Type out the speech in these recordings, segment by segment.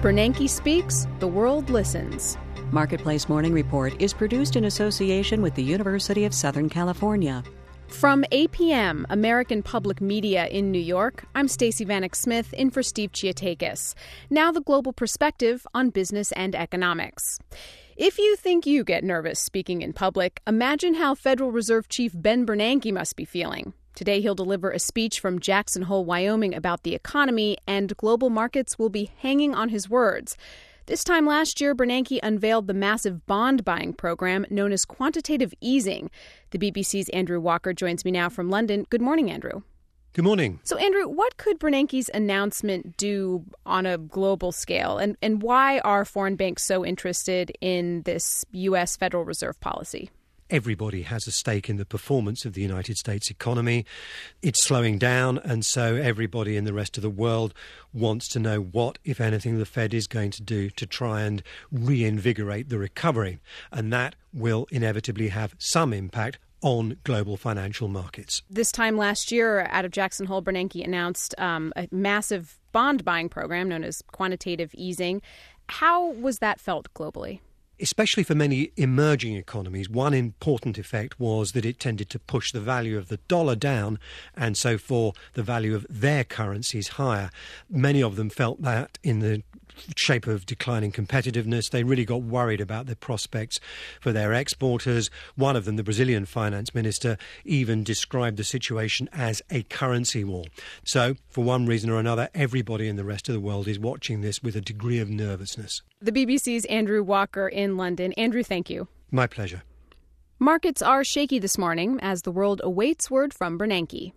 Bernanke speaks, the world listens. Marketplace Morning Report is produced in association with the University of Southern California. From APM, American Public Media in New York, I'm Stacey Vanek Smith in for Steve Chiotakis. Now the global perspective on business and economics. If you think you get nervous speaking in public, imagine how Federal Reserve Chief Ben Bernanke must be feeling. Today he'll deliver a speech from Jackson Hole, Wyoming about the economy, and global markets will be hanging on his words. This time last year, Bernanke unveiled the massive bond buying program known as quantitative easing. The BBC's Andrew Walker joins me now from London. Good morning, Andrew. Good morning. So, Andrew, what could Bernanke's announcement do on a global scale? And why are foreign banks so interested in this U.S. Federal Reserve policy? Everybody has a stake in the performance of the United States economy. It's slowing down, and so everybody in the rest of the world wants to know what, if anything, the Fed is going to do to try and reinvigorate the recovery. And that will inevitably have some impact on global financial markets. This time last year, out of Jackson Hole, Bernanke announced a massive bond buying program known as quantitative easing. How was that felt globally? Especially for many emerging economies, one important effect was that it tended to push the value of the dollar down, and so for the value of their currencies higher. Many of them felt that in the shape of declining competitiveness. They really got worried about the prospects for their exporters. One of them, the Brazilian finance minister, even described the situation as a currency war. So, for one reason or another, everybody in the rest of the world is watching this with a degree of nervousness. The BBC's Andrew Walker in London. Andrew, thank you. My pleasure. Markets are shaky this morning as the world awaits word from Bernanke.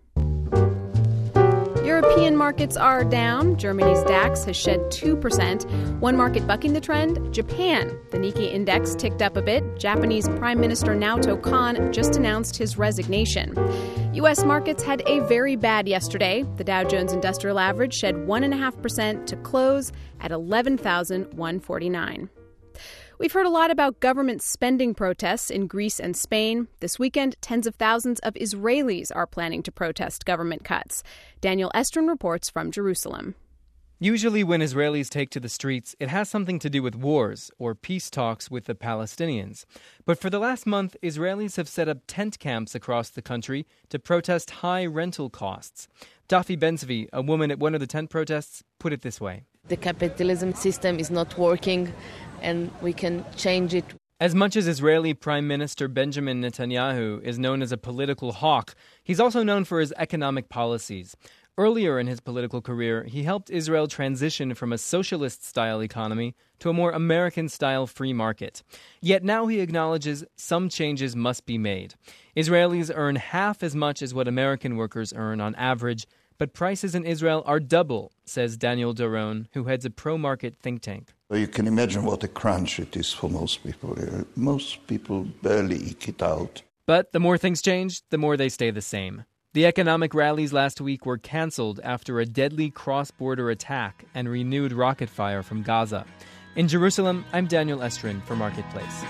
European markets are down. Germany's DAX has shed 2%. One market bucking the trend, Japan. The Nikkei index ticked up a bit. Japanese Prime Minister Naoto Kan just announced his resignation. U.S. markets had a very bad yesterday. The Dow Jones Industrial Average shed 1.5% to close at 11,149. We've heard a lot about government spending protests in Greece and Spain. This weekend, tens of thousands of Israelis are planning to protest government cuts. Daniel Estrin reports from Jerusalem. Usually when Israelis take to the streets, it has something to do with wars or peace talks with the Palestinians. But for the last month, Israelis have set up tent camps across the country to protest high rental costs. Dafi Ben-Zvi, a woman at one of the tent protests, put it this way. The capitalism system is not working, and we can change it. As much as Israeli Prime Minister Benjamin Netanyahu is known as a political hawk, he's also known for his economic policies. Earlier in his political career, he helped Israel transition from a socialist-style economy to a more American-style free market. Yet now he acknowledges some changes must be made. Israelis earn half as much as what American workers earn on average, but prices in Israel are double, says Daniel Doron, who heads a pro-market think tank. You can imagine what a crunch it is for most people. Most people barely eke it out. But the more things change, the more they stay the same. The economic rallies last week were canceled after a deadly cross-border attack and renewed rocket fire from Gaza. In Jerusalem, I'm Daniel Estrin for Marketplace.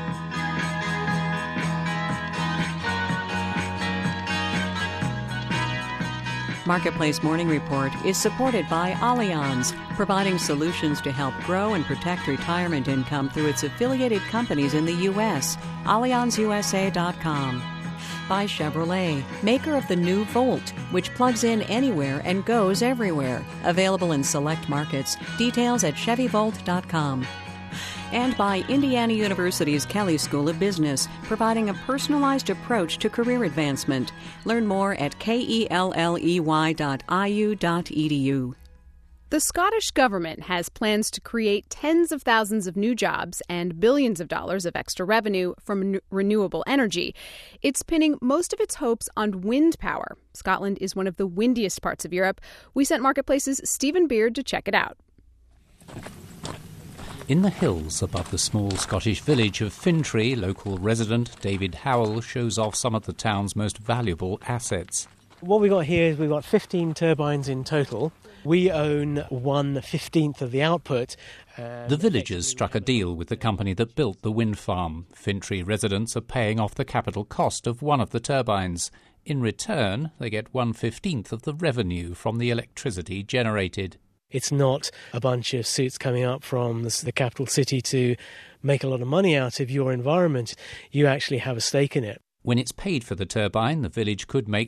Marketplace Morning Report is supported by Allianz, providing solutions to help grow and protect retirement income through its affiliated companies in the U.S. AllianzUSA.com. By Chevrolet, maker of the new Volt, which plugs in anywhere and goes everywhere. Available in select markets. Details at ChevyVolt.com. And by Indiana University's Kelley School of Business, providing a personalized approach to career advancement. Learn more at kelley.iu.edu. The Scottish government has plans to create tens of thousands of new jobs and billions of dollars of extra revenue from renewable energy. It's pinning most of its hopes on wind power. Scotland is one of the windiest parts of Europe. We sent Marketplace's Stephen Beard to check it out. In the hills above the small Scottish village of Fintry, local resident David Howell shows off some of the town's most valuable assets. What we've got here is we've got 15 turbines in total. We own 1/15 of the output. The villagers struck a deal with the company that built the wind farm. Fintry residents are paying off the capital cost of one of the turbines. In return, they get 1/15 of the revenue from the electricity generated. It's not a bunch of suits coming up from the capital city to make a lot of money out of your environment. You actually have a stake in it. When it's paid for the turbine, the village could make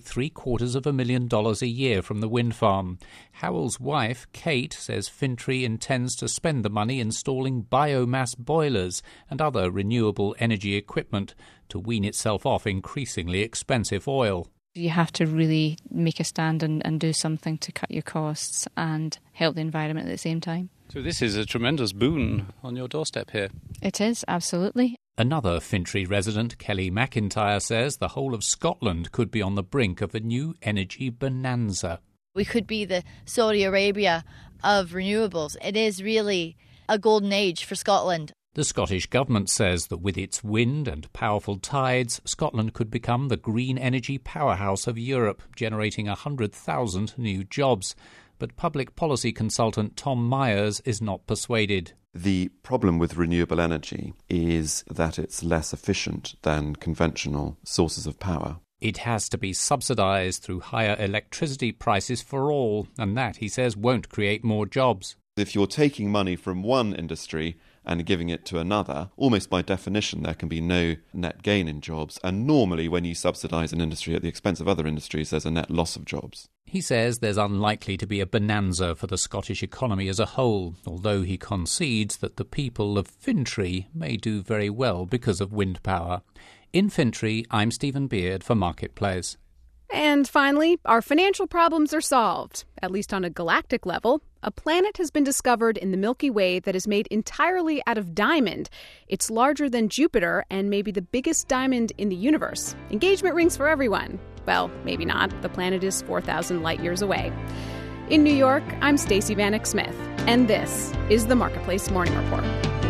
$750,000 a year from the wind farm. Howell's wife, Kate, says Fintry intends to spend the money installing biomass boilers and other renewable energy equipment to wean itself off increasingly expensive oil. You have to really make a stand and do something to cut your costs and help the environment at the same time. So this is a tremendous boon on your doorstep here. It is, absolutely. Another Fintry resident, Kelly McIntyre, says the whole of Scotland could be on the brink of a new energy bonanza. We could be the Saudi Arabia of renewables. It is really a golden age for Scotland. The Scottish Government says that with its wind and powerful tides, Scotland could become the green energy powerhouse of Europe, generating 100,000 new jobs. But public policy consultant Tom Myers is not persuaded. The problem with renewable energy is that it's less efficient than conventional sources of power. It has to be subsidised through higher electricity prices for all, and that, he says, won't create more jobs. If you're taking money from one industry and giving it to another, almost by definition there can be no net gain in jobs, and normally when you subsidise an industry at the expense of other industries, there's a net loss of jobs. He says there's unlikely to be a bonanza for the Scottish economy as a whole, although he concedes that the people of Fintry may do very well because of wind power. In Fintry, I'm Stephen Beard for Marketplace. And finally, our financial problems are solved, at least on a galactic level. A planet has been discovered in the Milky Way that is made entirely out of diamond. It's larger than Jupiter and maybe the biggest diamond in the universe. Engagement rings for everyone. Well, maybe not. The planet is 4,000 light years away. In New York, I'm Stacey Vanek Smith, and this is the Marketplace Morning Report.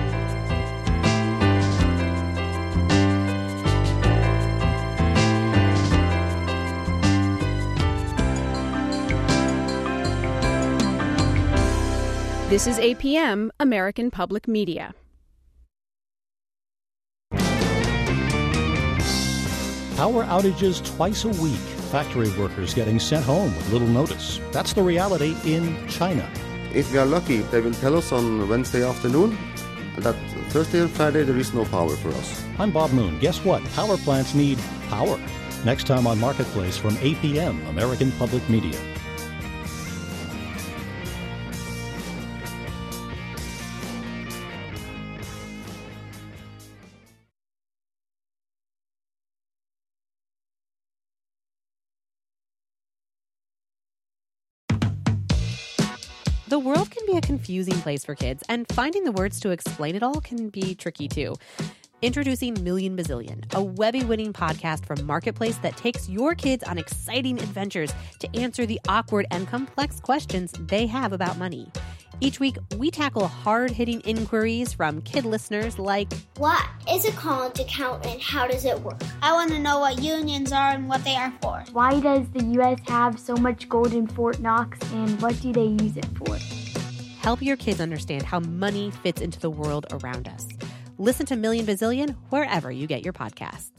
This is APM, American Public Media. Power outages twice a week. Factory workers getting sent home with little notice. That's the reality in China. If we are lucky, they will tell us on Wednesday afternoon that Thursday and Friday there is no power for us. I'm Bob Moon. Guess what? Power plants need power. Next time on Marketplace from APM, American Public Media. The world can be a confusing place for kids, and finding the words to explain it all can be tricky too. Introducing Million Bazillion, a Webby-winning podcast from Marketplace that takes your kids on exciting adventures to answer the awkward and complex questions they have about money. Each week, we tackle hard-hitting inquiries from kid listeners like, what is a college account and how does it work? I want to know what unions are and what they are for. Why does the U.S. have so much gold in Fort Knox and what do they use it for? Help your kids understand how money fits into the world around us. Listen to Million Bazillion wherever you get your podcasts.